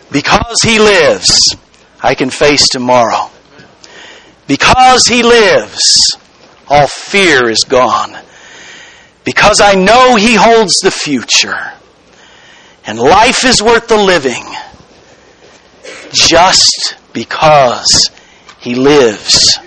Because He lives, I can face tomorrow. Because He lives, all fear is gone. Because I know He holds the future. And life is worth the living just because He lives.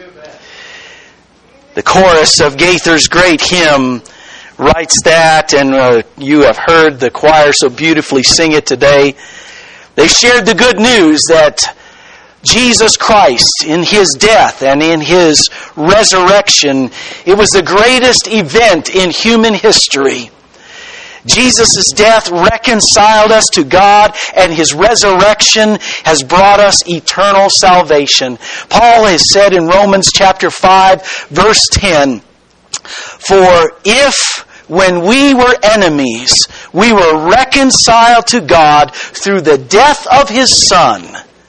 The chorus of Gaither's great hymn writes that, and you have heard the choir so beautifully sing it today. They shared the good news that Jesus Christ, in His death and in His resurrection, it was the greatest event in human history. Jesus' death reconciled us to God, and His resurrection has brought us eternal salvation. Paul has said in Romans chapter 5, verse 10, "For if, when we were enemies, we were reconciled to God through the death of His Son,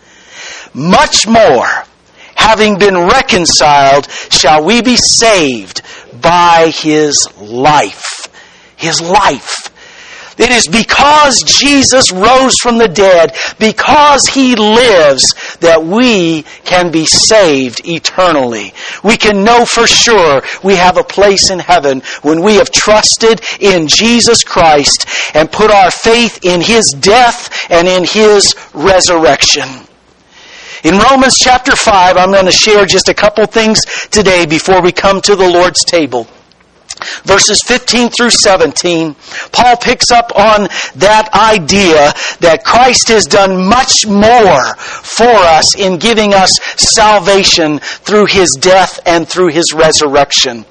much more, having been reconciled, shall we be saved by His life." His life. It is because Jesus rose from the dead, because He lives, that we can be saved eternally. We can know for sure we have a place in heaven when we have trusted in Jesus Christ and put our faith in His death and in His resurrection. In Romans chapter 5, I'm going to share just a couple things today before we come to the Lord's table. Verses 15 through 17, Paul picks up on that idea that Christ has done much more for us in giving us salvation through His death and through His resurrection.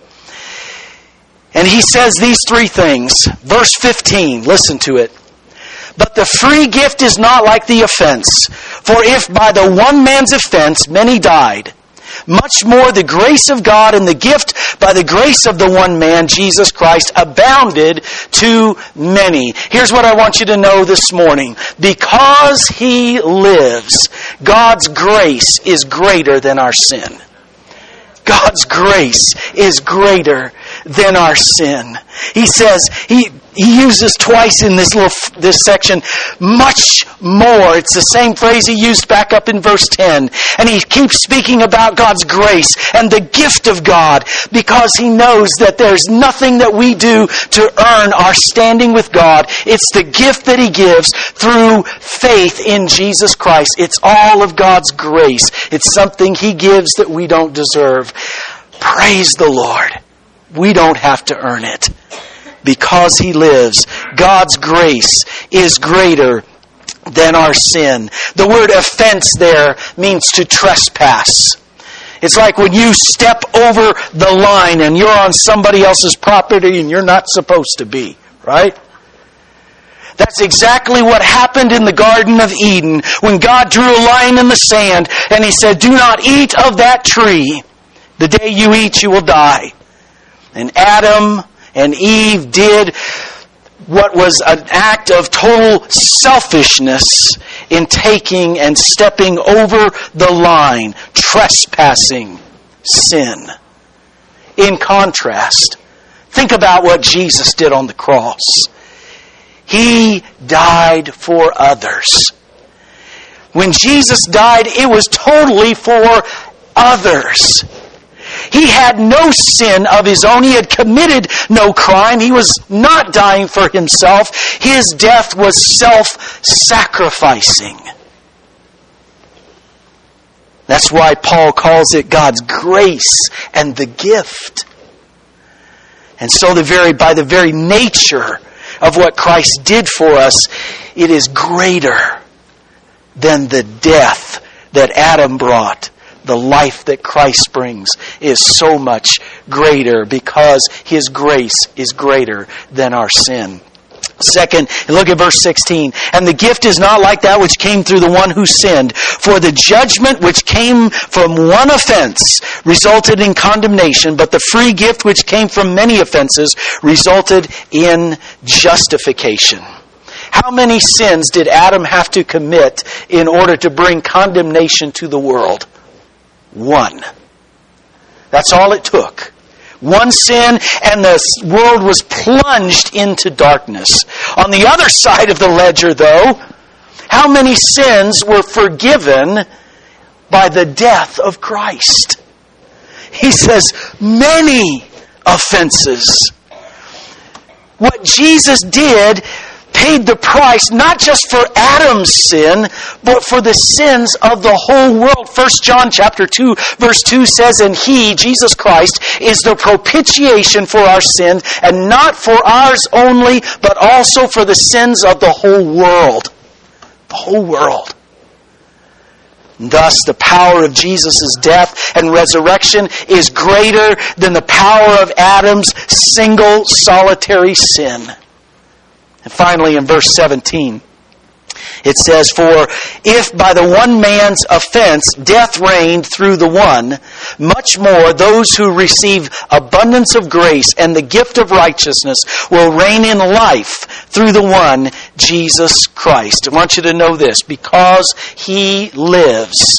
And he says these three things. Verse 15, listen to it. "But the free gift is not like the offense. For if by the one man's offense many died, much more the grace of God and the gift by the grace of the one man, Jesus Christ, abounded to many." Here's what I want you to know this morning. Because He lives, God's grace is greater than our sin. God's grace is greater than our sin. He says, He uses twice in this section, much more. It's the same phrase He used back up in verse 10. And He keeps speaking about God's grace and the gift of God, because He knows that there's nothing that we do to earn our standing with God. It's the gift that He gives through faith in Jesus Christ. It's all of God's grace. It's something He gives that we don't deserve. Praise the Lord. We don't have to earn it. Because He lives, God's grace is greater than our sin. The word offense there means to trespass. It's like when you step over the line and you're on somebody else's property and you're not supposed to be, right? That's exactly what happened in the Garden of Eden when God drew a line in the sand and He said, "Do not eat of that tree. The day you eat, you will die." And Adam and Eve did what was an act of total selfishness in taking and stepping over the line, trespassing sin. In contrast, think about what Jesus did on the cross. He died for others. When Jesus died, it was totally for others. He had no sin of His own. He had committed no crime. He was not dying for Himself. His death was self-sacrificing. That's why Paul calls it God's grace and the gift. And so by the very nature of what Christ did for us, it is greater than the death that Adam brought. The life that Christ brings is so much greater because His grace is greater than our sin. Second, look at verse 16. "And the gift is not like that which came through the one who sinned. For the judgment which came from one offense resulted in condemnation, but the free gift which came from many offenses resulted in justification." How many sins did Adam have to commit in order to bring condemnation to the world? One. That's all it took. One sin, and the world was plunged into darkness. On the other side of the ledger, though, How many sins were forgiven by the death of Christ? He says, many offenses. What Jesus did paid the price not just for Adam's sin, but for the sins of the whole world. 1 John chapter 2, verse 2 says, and He, Jesus Christ, is the propitiation for our sins, and not for ours only, but also for the sins of the whole world. The whole world. Thus, the power of Jesus' death and resurrection is greater than the power of Adam's single, solitary sin. And finally, in verse 17, it says, for if by the one man's offense death reigned through the one, much more those who receive abundance of grace and the gift of righteousness will reign in life through the one, Jesus Christ. I want you to know this. Because He lives,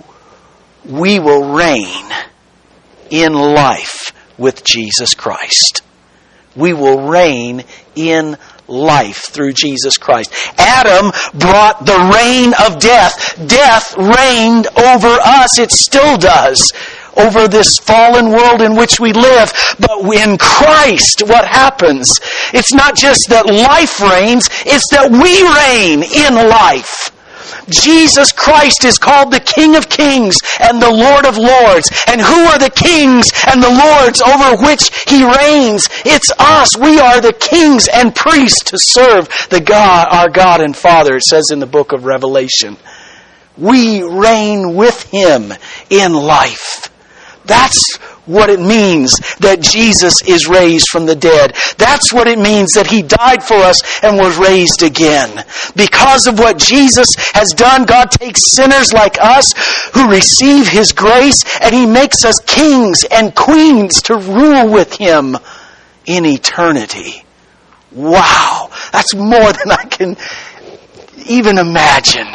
we will reign in life with Jesus Christ. We will reign in life through Jesus Christ. Adam brought the reign of death. Death reigned over us. It still does. Over this fallen world in which we live. But in Christ, what happens? It's not just that life reigns, it's that we reign in life. Jesus Christ is called the King of Kings and the Lord of Lords. And who are the kings and the lords over which He reigns? It's us. We are the kings and priests to serve the God, our God and Father, it says in the book of Revelation. We reign with Him in life. That's what it means that Jesus is raised from the dead. That's what it means that He died for us and was raised again. Because of what Jesus has done, God takes sinners like us who receive His grace and He makes us kings and queens to rule with Him in eternity. Wow! That's more than I can even imagine.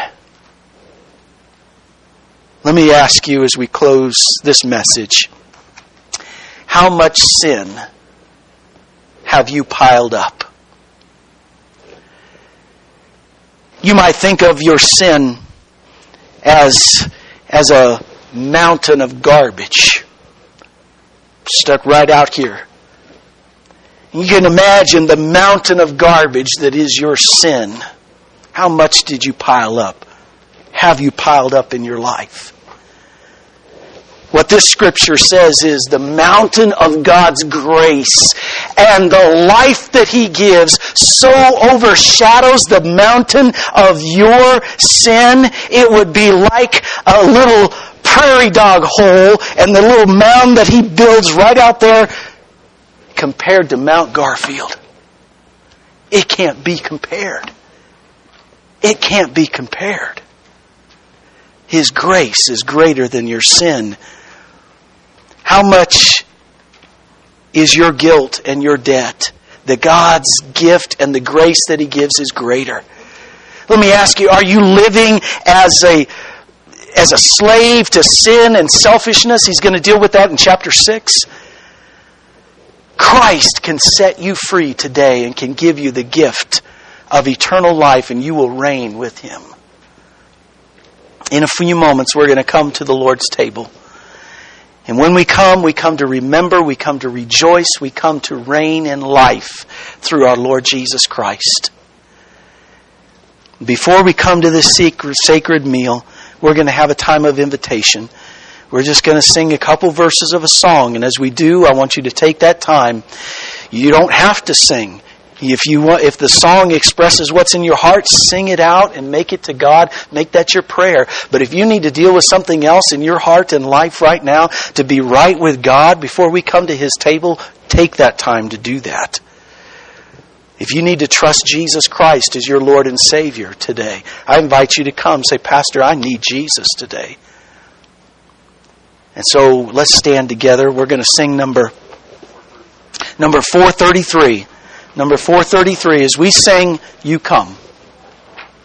Let me ask you as we close this message, how much sin have you piled up? You might think of your sin as a mountain of garbage stuck right out here. You can imagine the mountain of garbage that is your sin. How much did you pile up? Have you piled up in your life? What this scripture says is the mountain of God's grace and the life that He gives so overshadows the mountain of your sin, it would be like a little prairie dog hole and the little mound that He builds right out there compared to Mount Garfield. It can't be compared. It can't be compared. His grace is greater than your sin. How much is your guilt and your debt? That God's gift and the grace that He gives is greater. Let me ask you, are you living as a slave to sin and selfishness? He's going to deal with that in chapter 6. Christ can set you free today and can give you the gift of eternal life, and you will reign with Him. In a few moments, we're going to come to the Lord's table. And when we come to remember, we come to rejoice, we come to reign in life through our Lord Jesus Christ. Before we come to this sacred meal, we're going to have a time of invitation. We're just going to sing a couple verses of a song. And as we do, I want you to take that time. You don't have to sing. If the song expresses what's in your heart, sing it out and make it to God. Make that your prayer. But if you need to deal with something else in your heart and life right now to be right with God before we come to His table, take that time to do that. If you need to trust Jesus Christ as your Lord and Savior today, I invite you to come. Say, Pastor, I need Jesus today. And so let's stand together. We're going to sing number 433. Number 433, as we sing, You Come.